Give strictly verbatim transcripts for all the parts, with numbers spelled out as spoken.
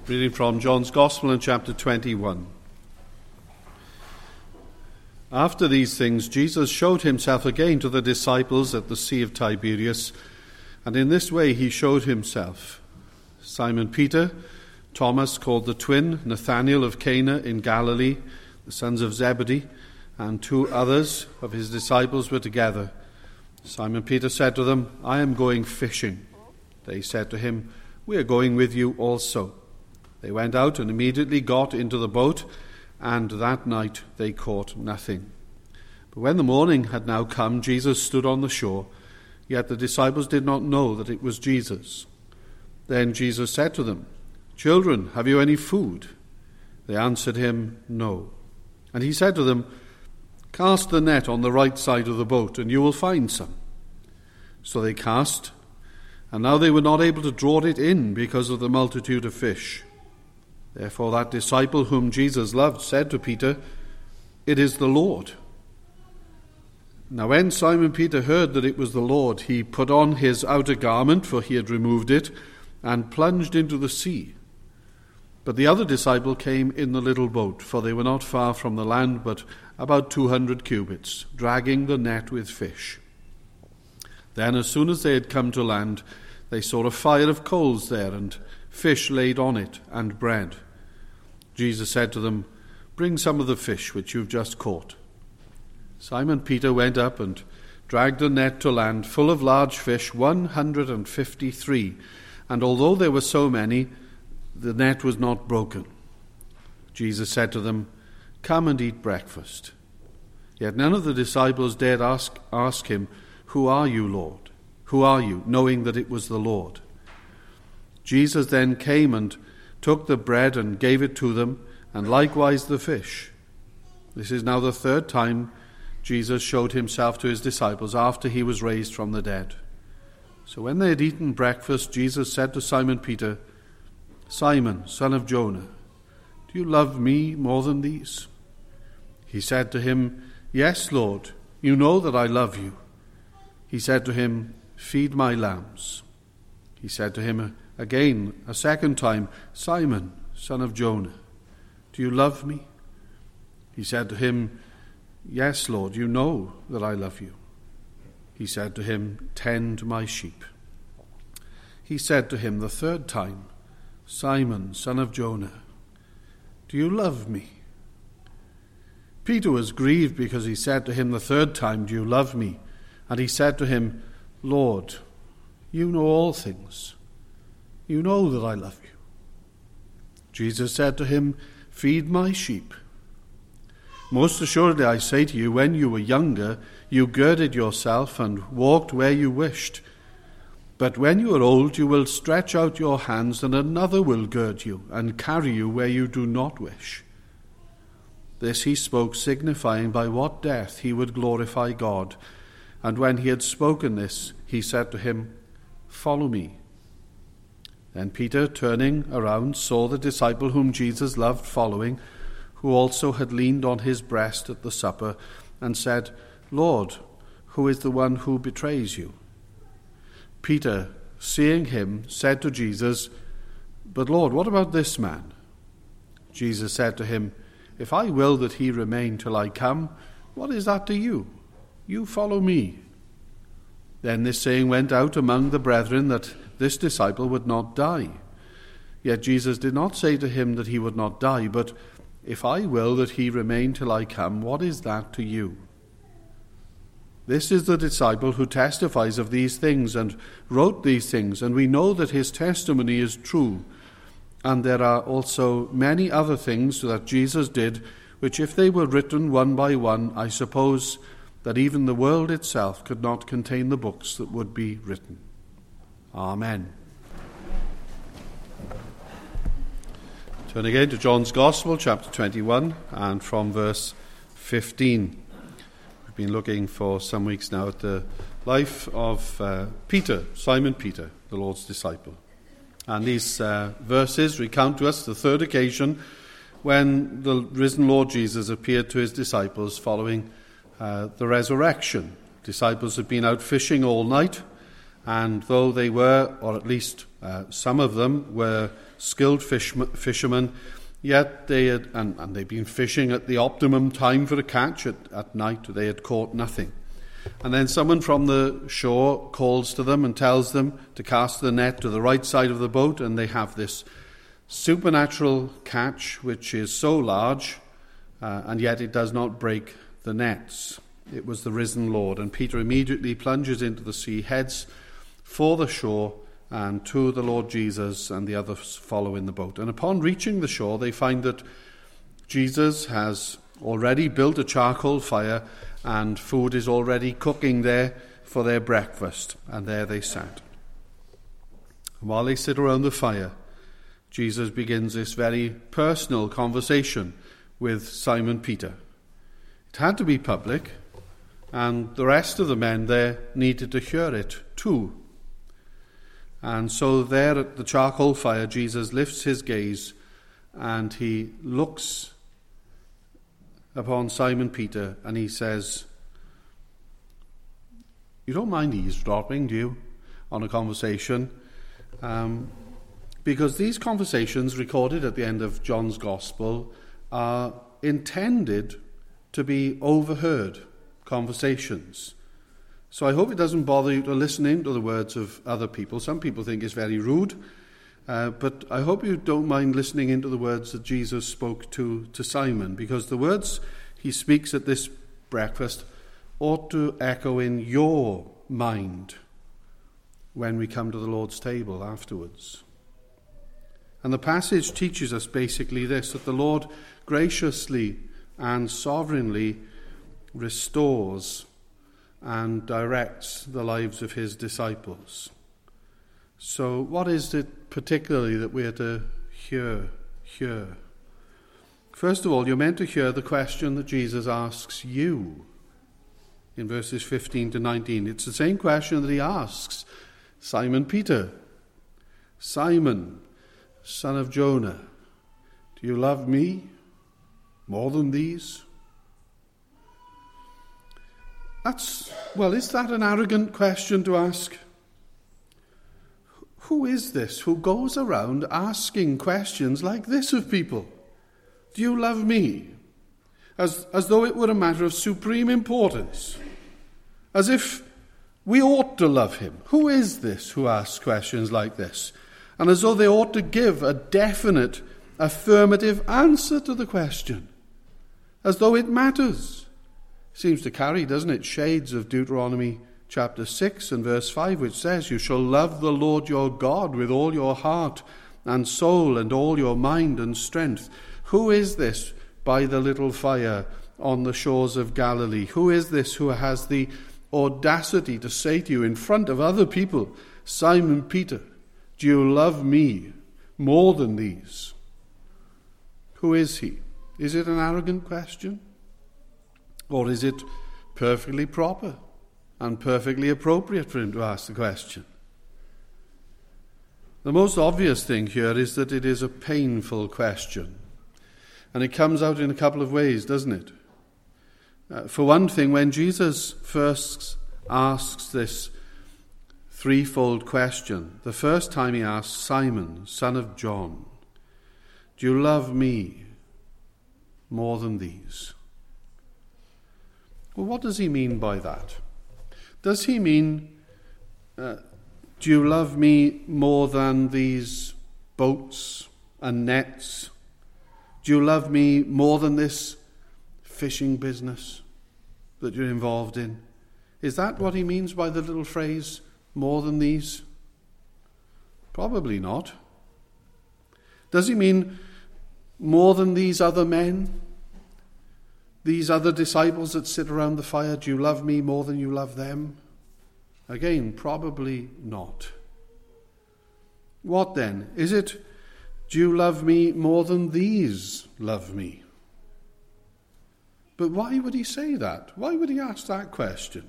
Reading from John's Gospel in chapter twenty-one. After these things, Jesus showed himself again to the disciples at the Sea of Tiberias, and in this way he showed himself. Simon Peter, Thomas called the twin, Nathanael of Cana in Galilee, the sons of Zebedee, and two others of his disciples were together. Simon Peter said to them, "I am going fishing." They said to him, "We are going with you also." They went out and immediately got into the boat, and that night they caught nothing. But when the morning had now come, Jesus stood on the shore, yet the disciples did not know that it was Jesus. Then Jesus said to them, "Children, have you any food?" They answered him, "No." And he said to them, "Cast the net on the right side of the boat, and you will find some." So they cast, and now they were not able to draw it in because of the multitude of fish. Therefore that disciple whom Jesus loved said to Peter, "It is the Lord." Now when Simon Peter heard that it was the Lord, he put on his outer garment, for he had removed it, and plunged into the sea. But the other disciple came in the little boat, for they were not far from the land, but about two hundred cubits, dragging the net with fish. Then as soon as they had come to land, they saw a fire of coals there, and fish laid on it, and bread. Jesus said to them, "Bring some of the fish which you've just caught." Simon Peter went up and dragged the net to land, full of large fish, one hundred and fifty-three. And although there were so many, the net was not broken. Jesus said to them, "Come and eat breakfast." Yet none of the disciples dared ask, ask him, "Who are you, Lord? Who are you?" knowing that it was the Lord. Jesus then came and took the bread and gave it to them, and likewise the fish. This is now the third time Jesus showed himself to his disciples after he was raised from the dead. So when they had eaten breakfast, Jesus said to Simon Peter, "Simon, son of Jonah, do you love me more than these?" He said to him, "Yes, Lord, you know that I love you." He said to him, "Feed my lambs." He said to him again, a second time, "Simon, son of Jonah, do you love me?" He said to him, "Yes, Lord, you know that I love you." He said to him, "Tend my sheep." He said to him the third time, "Simon, son of Jonah, do you love me?" Peter was grieved because he said to him the third time, "Do you love me?" And he said to him, "Lord, you know all things. You know that I love you." Jesus said to him, "Feed my sheep. Most assuredly I say to you, when you were younger, you girded yourself and walked where you wished. But when you are old, you will stretch out your hands, and another will gird you and carry you where you do not wish." This he spoke, signifying by what death he would glorify God. And when he had spoken this, he said to him, "Follow me." Then Peter, turning around, saw the disciple whom Jesus loved following, who also had leaned on his breast at the supper, and said, "Lord, who is the one who betrays you?" Peter, seeing him, said to Jesus, "But Lord, what about this man?" Jesus said to him, "If I will that he remain till I come, what is that to you? You follow me." Then this saying went out among the brethren, that this disciple would not die. Yet Jesus did not say to him that he would not die, but, "If I will that he remain till I come, what is that to you?" This is the disciple who testifies of these things and wrote these things, and we know that his testimony is true. And there are also many other things that Jesus did, which if they were written one by one, I suppose that even the world itself could not contain the books that would be written. Amen. Turn again to John's Gospel, chapter twenty-one, and from verse fifteen. We've been looking for some weeks now at the life of uh, Peter, Simon Peter, the Lord's disciple. And these uh, verses recount to us the third occasion when the risen Lord Jesus appeared to his disciples following uh, the resurrection. Disciples had been out fishing all night, and though they were, or at least uh, some of them, were skilled fish, fishermen, yet they had, and, and they'd been fishing at the optimum time for a catch at, at night. They had caught nothing. And then someone from the shore calls to them and tells them to cast the net to the right side of the boat, and they have this supernatural catch which is so large, uh, and yet it does not break the nets. It was the risen Lord. And Peter immediately plunges into the sea, heads for the shore, and to the Lord Jesus, and the others follow in the boat. And upon reaching the shore, they find that Jesus has already built a charcoal fire, and food is already cooking there for their breakfast. And there they sat. And while they sit around the fire, Jesus begins this very personal conversation with Simon Peter. It had to be public, and the rest of the men there needed to hear it too. And so there at the charcoal fire, Jesus lifts his gaze and he looks upon Simon Peter and he says, you don't mind eavesdropping, do you, on a conversation? Um, because these conversations recorded at the end of John's Gospel are intended to be overheard conversations. So I hope it doesn't bother you to listen in to the words of other people. Some people think it's very rude, uh, but I hope you don't mind listening into the words that Jesus spoke to, to Simon, because the words he speaks at this breakfast ought to echo in your mind when we come to the Lord's table afterwards. And the passage teaches us basically this, that the Lord graciously and sovereignly restores and directs the lives of his disciples. So what is it particularly that we are to hear, hear? First of all, you're meant to hear the question that Jesus asks you in verses fifteen to nineteen. It's the same question that he asks Simon Peter. Simon, son of Jonah, do you love me more than these? That's, well, is that an arrogant question to ask? Who is this who goes around asking questions like this of people? Do you love me? As, as though it were a matter of supreme importance. As if we ought to love him. Who is this who asks questions like this? And as though they ought to give a definite, affirmative answer to the question. As though it matters. Seems to carry, doesn't it, shades of Deuteronomy chapter six and verse five, which says, you shall love the Lord your God with all your heart and soul and all your mind and strength. Who is this by the little fire on the shores of Galilee? Who is this who has the audacity to say to you in front of other people, Simon Peter, do you love me more than these? Who is he? Is it an arrogant question? Or is it perfectly proper and perfectly appropriate for him to ask the question? The most obvious thing here is that it is a painful question. And it comes out in a couple of ways, doesn't it? Uh, for one thing, when Jesus first asks this threefold question, the first time he asks, Simon, son of John, do you love me more than these? Well, what does he mean by that? Does he mean, uh, do you love me more than these boats and nets? Do you love me more than this fishing business that you're involved in? Is that what he means by the little phrase, more than these? Probably not. Does he mean more than these other men? These other disciples that sit around the fire, do you love me more than you love them? Again, probably not. What then? Is it, do you love me more than these love me? But why would he say that? Why would he ask that question?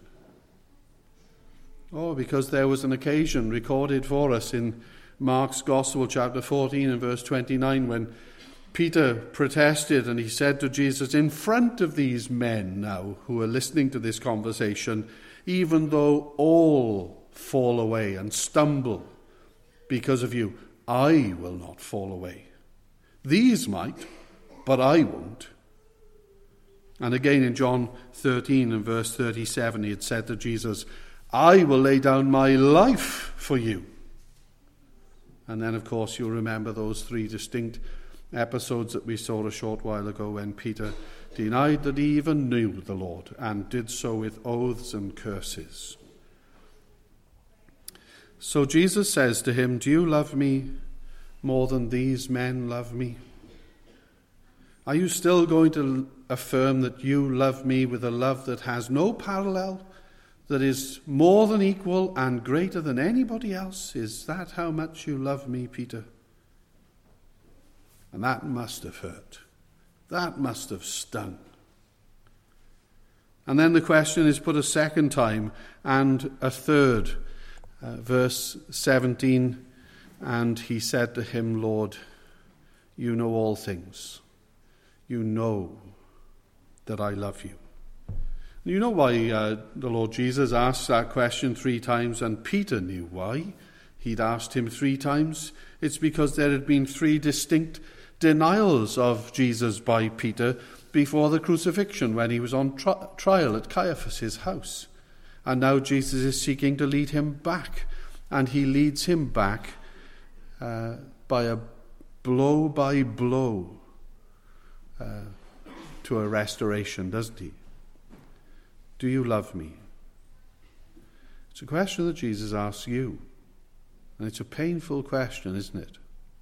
Oh, because there was an occasion recorded for us in Mark's Gospel, chapter fourteen and verse twenty-nine, when Peter protested and he said to Jesus, in front of these men now who are listening to this conversation, even though all fall away and stumble because of you, I will not fall away. These might, but I won't. And again in John thirteen and verse thirty-seven, he had said to Jesus, I will lay down my life for you. And then, of course, you'll remember those three distinct episodes that we saw a short while ago when Peter denied that he even knew the Lord and did so with oaths and curses. So Jesus says to him, do you love me more than these men love me? Are you still going to affirm that you love me with a love that has no parallel, that is more than equal and greater than anybody else? Is that how much you love me, Peter? And that must have hurt. That must have stung. And then the question is put a second time and a third. Uh, verse seventeen, and he said to him, Lord, you know all things. You know that I love you. You know why uh, the Lord Jesus asked that question three times, and Peter knew why he'd asked him three times. It's because there had been three distinct denials of Jesus by Peter before the crucifixion when he was on tri- trial at Caiaphas' house. And now Jesus is seeking to lead him back, and he leads him back uh, by a blow by blow uh, to a restoration, doesn't he? Do you love me? It's a question that Jesus asks you, and it's a painful question, isn't it?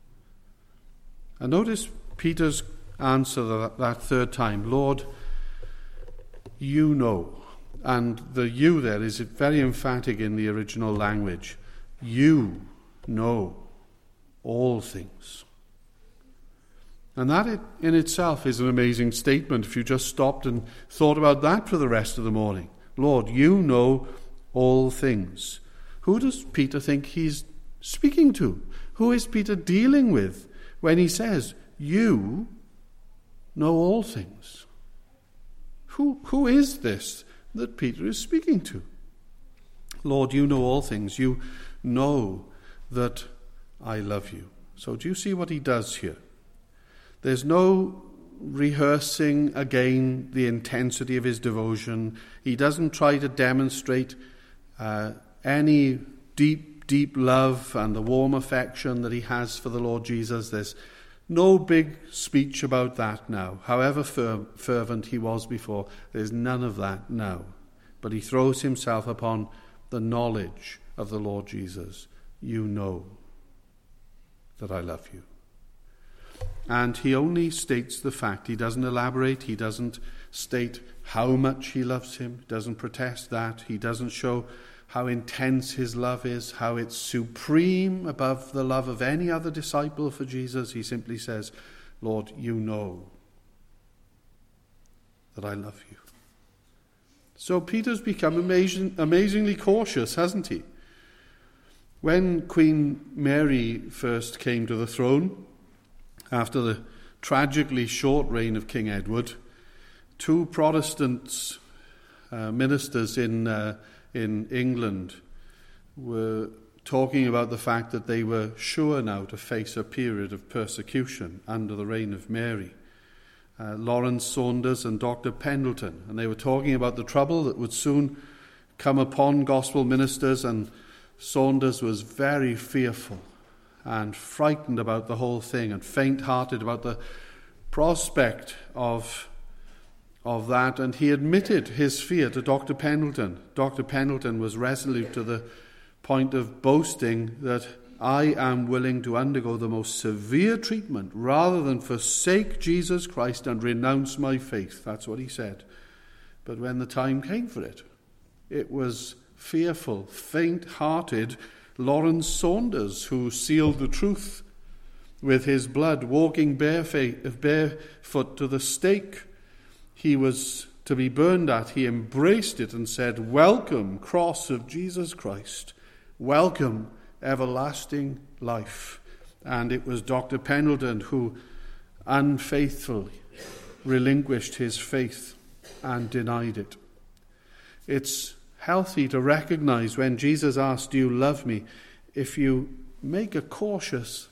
And notice Peter's answer that, that third time, Lord, you know. And the you there is very emphatic in the original language. You know all things. And that it, in itself is an amazing statement if you just stopped and thought about that for the rest of the morning. Lord, you know all things. Who does Peter think he's speaking to? Who is Peter dealing with when he says, you know all things? Who, who is this that Peter is speaking to? Lord, you know all things. You know that I love you. So do you see what he does here? There's no rehearsing again the intensity of his devotion. He doesn't try to demonstrate uh, any deep, deep love and the warm affection that he has for the Lord Jesus. There's no big speech about that now. However fer- fervent he was before, there's none of that now. But he throws himself upon the knowledge of the Lord Jesus. You know that I love you. And he only states the fact. He doesn't elaborate. He doesn't state how much he loves him. He doesn't protest that. He doesn't show how intense his love is, how it's supreme above the love of any other disciple for Jesus. He simply says, Lord, you know that I love you. So Peter's become amazing, amazingly cautious, hasn't he? When Queen Mary first came to the throne, after the tragically short reign of King Edward, two Protestant uh, ministers in uh, in England were talking about the fact that they were sure now to face a period of persecution under the reign of Mary. Uh, Lawrence Saunders and Doctor Pendleton, and they were talking about the trouble that would soon come upon gospel ministers, and Saunders was very fearful and frightened about the whole thing and faint-hearted about the prospect of, of that. And he admitted his fear to Doctor Pendleton. Doctor Pendleton was resolute to the point of boasting that I am willing to undergo the most severe treatment rather than forsake Jesus Christ and renounce my faith. That's what he said. But when the time came for it, it was fearful, faint-hearted Lawrence Saunders who sealed the truth with his blood, walking barefoot, barefoot to the stake he was to be burned at. He embraced it and said, "Welcome, cross of Jesus Christ. Welcome, everlasting life." And it was Doctor Pendleton who unfaithfully relinquished his faith and denied it. It's healthy to recognize when Jesus asked, "Do you love me?" if you make a cautious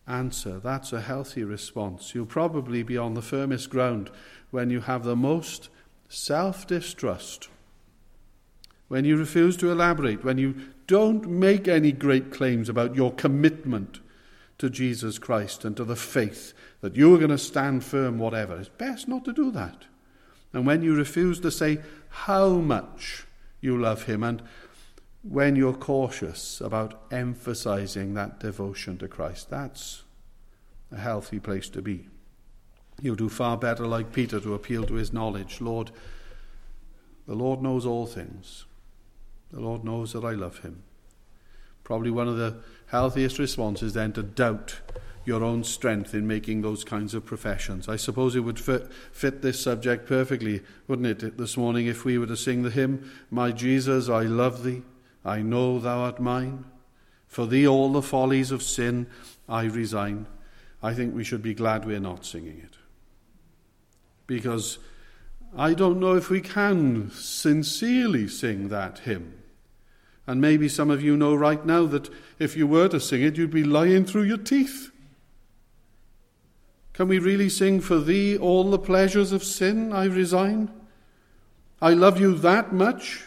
answer. That's a healthy response. You'll probably be on the firmest ground when you have the most self-distrust, when you refuse to elaborate, when you don't make any great claims about your commitment to Jesus Christ and to the faith that you are going to stand firm whatever. It's best not to do that. And when you refuse to say how much you love him, and when you're cautious about emphasizing that devotion to Christ, that's a healthy place to be. You'll do far better, like Peter, to appeal to his knowledge. Lord, the Lord knows all things. The Lord knows that I love him. Probably one of the healthiest responses then to doubt your own strength in making those kinds of professions. I suppose it would fit, fit this subject perfectly, wouldn't it, this morning, if we were to sing the hymn, My Jesus, I love thee, I know thou art mine. For thee all the follies of sin I resign. I think we should be glad we're not singing it. Because I don't know if we can sincerely sing that hymn. And maybe some of you know right now that if you were to sing it, you'd be lying through your teeth. Can we really sing, For thee all the pleasures of sin I resign? I love you that much?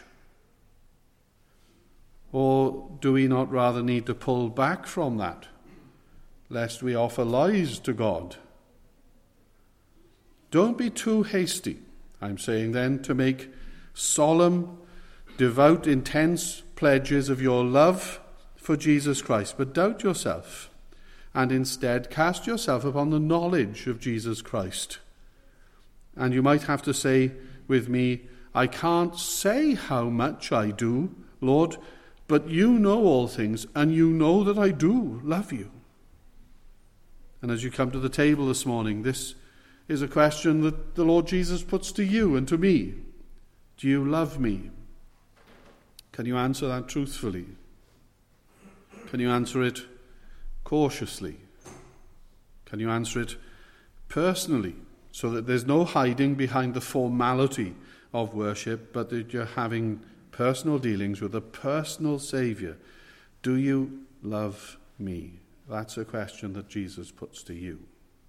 Or do we not rather need to pull back from that, lest we offer lies to God? Don't be too hasty, I'm saying then, to make solemn, devout, intense pledges of your love for Jesus Christ, but doubt yourself, and instead cast yourself upon the knowledge of Jesus Christ. And you might have to say with me, I can't say how much I do, Lord, but you know all things, and you know that I do love you. And as you come to the table this morning, this is a question that the Lord Jesus puts to you and to me. Do you love me? Can you answer that truthfully? Can you answer it cautiously? Can you answer it personally, so that there's no hiding behind the formality of worship, but that you're having personal dealings with a personal Saviour? Do you love me? That's a question that Jesus puts to you.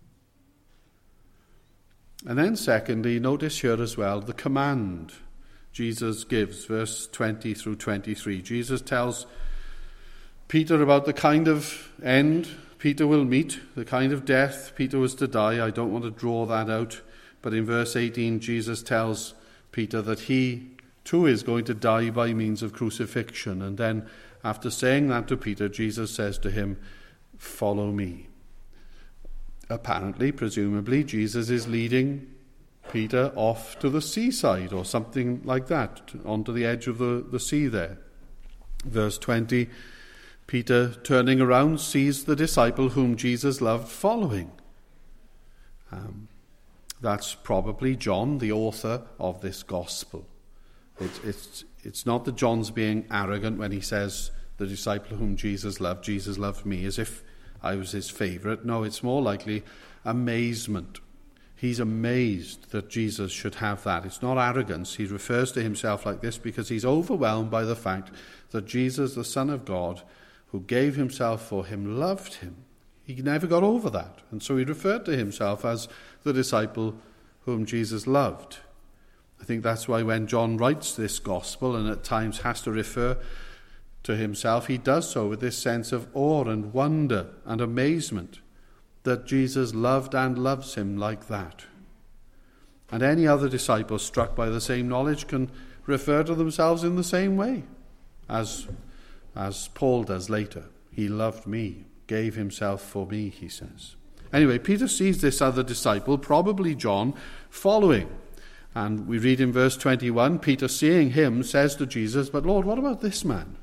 And then secondly, notice here as well the command Jesus gives, verse twenty through twenty-three. Jesus tells Peter about the kind of end Peter will meet, the kind of death Peter was to die. I don't want to draw that out, but in verse eighteen, Jesus tells Peter that he too is going to die by means of crucifixion. And then after saying that to Peter, Jesus says to him, follow me. Apparently, presumably, Jesus is leading Peter off to the seaside or something like that, onto the edge of the, the sea there. Verse twenty, Peter, turning around, sees the disciple whom Jesus loved following. Um, that's probably John, the author of this gospel. It's, it's, it's not that John's being arrogant when he says, the disciple whom Jesus loved, Jesus loved me, as if I was his favourite. No, it's more likely amazement. He's amazed that Jesus should have that. It's not arrogance. He refers to himself like this because he's overwhelmed by the fact that Jesus, the Son of God, who gave himself for him, loved him. He never got over that. And so he referred to himself as the disciple whom Jesus loved. I think that's why when John writes this gospel and at times has to refer to himself, he does so with this sense of awe and wonder and amazement that Jesus loved and loves him like that. And any other disciple struck by the same knowledge can refer to themselves in the same way as, as Paul does later. He loved me, gave himself for me, he says. Anyway, Peter sees this other disciple, probably John, following. And we read in verse twenty-one, Peter, seeing him, says to Jesus, but Lord, what about this man?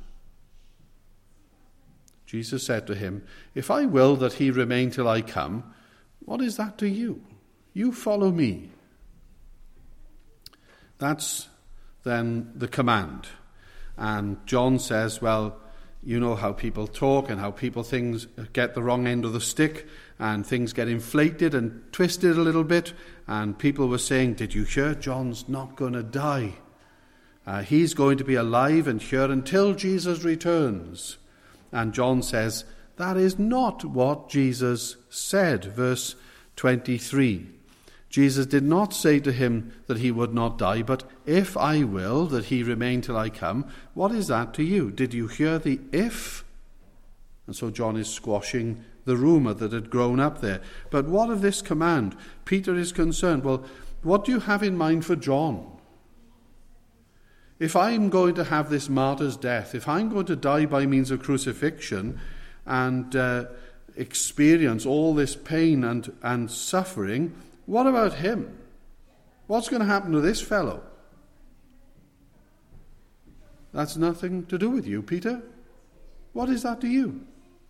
Jesus said to him, if I will that he remain till I come, what is that to you? You follow me. That's then the command. And John says, well, you know how people talk and how people things get the wrong end of the stick and things get inflated and twisted a little bit. And people were saying, did you hear? John's not going to die. Uh, he's going to be alive and here until Jesus returns. And John says, That is not what Jesus said. Verse twenty-three. Jesus did not say to him that he would not die, but if I will, that he remain till I come. What is that to you? Did you hear the if? And so John is squashing the rumour that had grown up there. But what of this command? Peter is concerned. Well, what do you have in mind for John? If I'm going to have this martyr's death, if I'm going to die by means of crucifixion and uh, experience all this pain and, and suffering, what about him? What's going to happen to this fellow? That's nothing to do with you, Peter. What is that to you?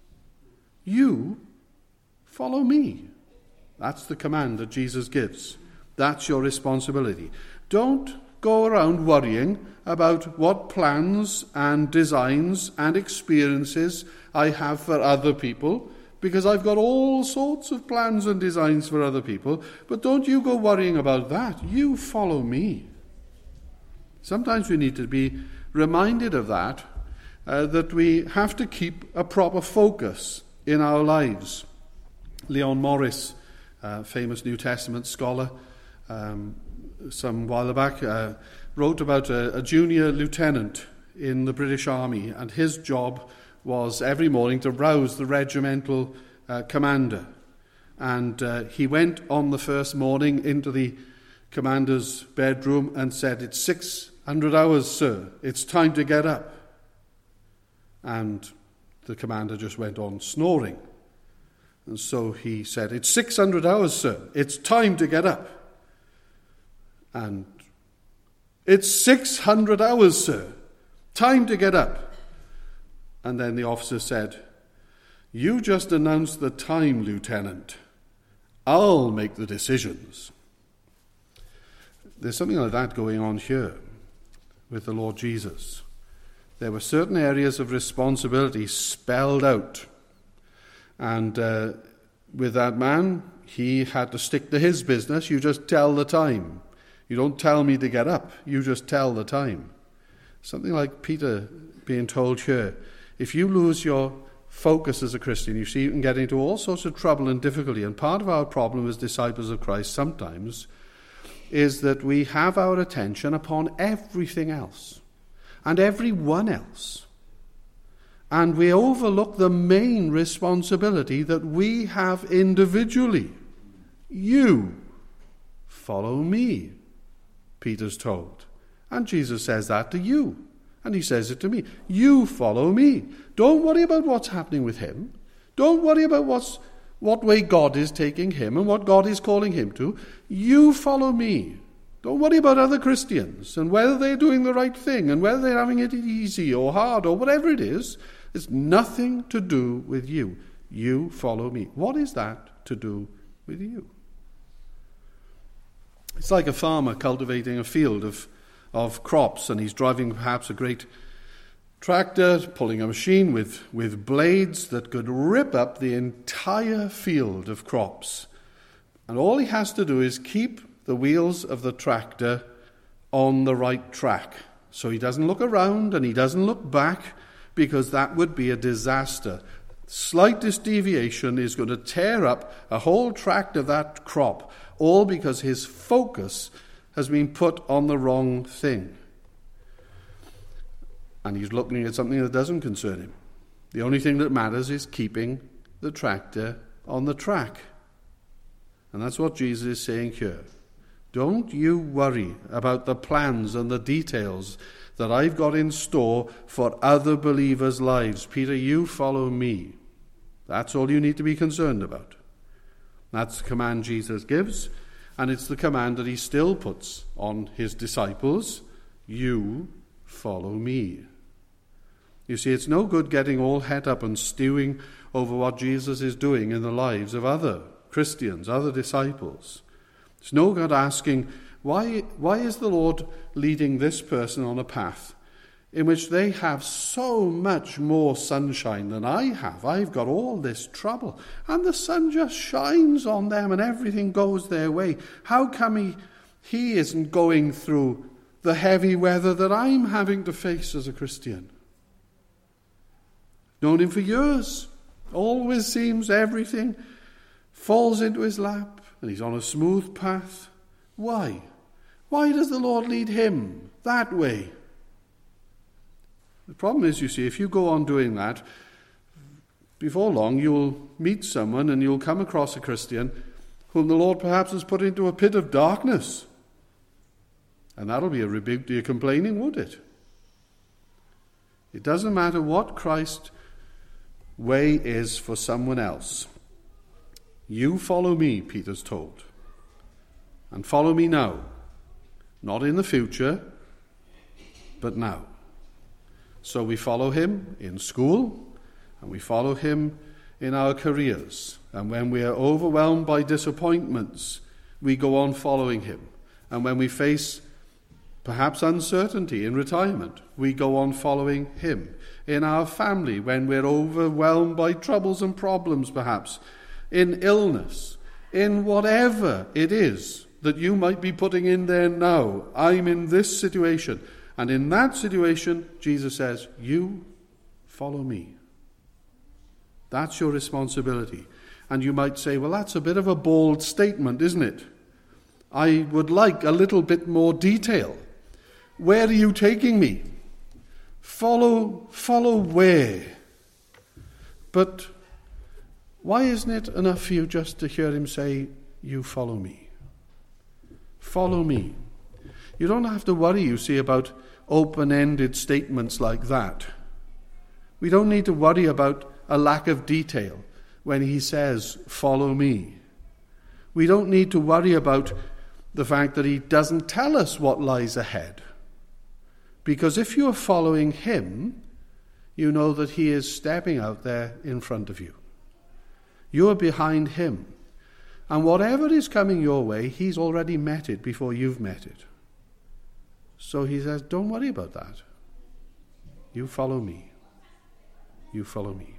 You follow me. That's the command that Jesus gives. That's your responsibility. Don't go around worrying about what plans and designs and experiences I have for other people, because I've got all sorts of plans and designs for other people, but don't you go worrying about that. You follow me. Sometimes we need to be reminded of that, uh, that we have to keep a proper focus in our lives. Leon Morris, uh, famous New Testament scholar, um, some while back, uh, wrote about a, a junior lieutenant in the British Army, and his job was every morning to rouse the regimental uh, commander. And uh, he went on the first morning into the commander's bedroom and said, "It's six hundred hours, sir. It's time to get up." And the commander just went on snoring. And so he said, "It's six hundred hours, sir. It's time to get up." And "It's six hundred hours, sir. Time to get up." And then the officer said, "You just announced the time, Lieutenant. I'll make the decisions." There's something like that going on here with the Lord Jesus. There were certain areas of responsibility spelled out. And uh, with that man, he had to stick to his business. You just tell the time. You don't tell me to get up. You just tell the time. Something like Peter being told here. If you lose your focus as a Christian, you see you can get into all sorts of trouble and difficulty. And part of our problem as disciples of Christ sometimes is that we have our attention upon everything else and everyone else. And we overlook the main responsibility that we have individually. You follow me, Peter's told. And Jesus says that to you. And he says it to me. You follow me. Don't worry about what's happening with him. Don't worry about what's, what way God is taking him and what God is calling him to. You follow me. Don't worry about other Christians and whether they're doing the right thing and whether they're having it easy or hard or whatever it is. It's nothing to do with you. You follow me. What is that to do with you? It's like a farmer cultivating a field of, of crops, and he's driving perhaps a great tractor, pulling a machine with, with blades that could rip up the entire field of crops. And all he has to do is keep the wheels of the tractor on the right track. So he doesn't look around and he doesn't look back, because that would be a disaster. Slightest deviation is going to tear up a whole tract of that crop, all because his focus has been put on the wrong thing. And he's looking at something that doesn't concern him. The only thing that matters is keeping the tractor on the track. And that's what Jesus is saying here. Don't you worry about the plans and the details that I've got in store for other believers' lives. Peter, you follow me. That's all you need to be concerned about. That's the command Jesus gives, and it's the command that he still puts on his disciples. You follow me. You see, it's no good getting all het up and stewing over what Jesus is doing in the lives of other Christians, other disciples. It's no good asking, why, why is the Lord leading this person on a path in which they have so much more sunshine than I have? I've got all this trouble, and the sun just shines on them and everything goes their way. How come he, he isn't going through the heavy weather that I'm having to face as a Christian? Known him for years. Always seems everything falls into his lap and he's on a smooth path. Why? Why does the Lord lead him that way? The problem is, you see, if you go on doing that, before long you'll meet someone and you'll come across a Christian whom the Lord perhaps has put into a pit of darkness. And that'll be a rebuke to your complaining, would it? It doesn't matter what Christ's way is for someone else. You follow me, Peter's told. And follow me now. Not in the future, but now. So we follow him in school, and we follow him in our careers. And when we are overwhelmed by disappointments, we go on following him. And when we face perhaps uncertainty in retirement, we go on following him. In our family, when we're overwhelmed by troubles and problems perhaps, in illness, in whatever it is that you might be putting in there now, I'm in this situation. And in that situation, Jesus says, you follow me. That's your responsibility. And you might say, well, that's a bit of a bold statement, isn't it? I would like a little bit more detail. Where are you taking me? Follow, follow where? But why isn't it enough for you just to hear him say, you follow me? Follow me. You don't have to worry, you see, about open-ended statements like that. We don't need to worry about a lack of detail when he says, follow me. We don't need to worry about the fact that he doesn't tell us what lies ahead. Because if you're following him, you know that he is stepping out there in front of you. You're behind him. And whatever is coming your way, he's already met it before you've met it. So he says, don't worry about that. You follow me. You follow me.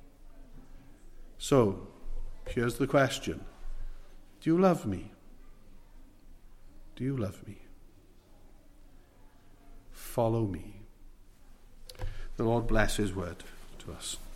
So, here's the question. Do you love me? Do you love me? Follow me. The Lord bless his word to us.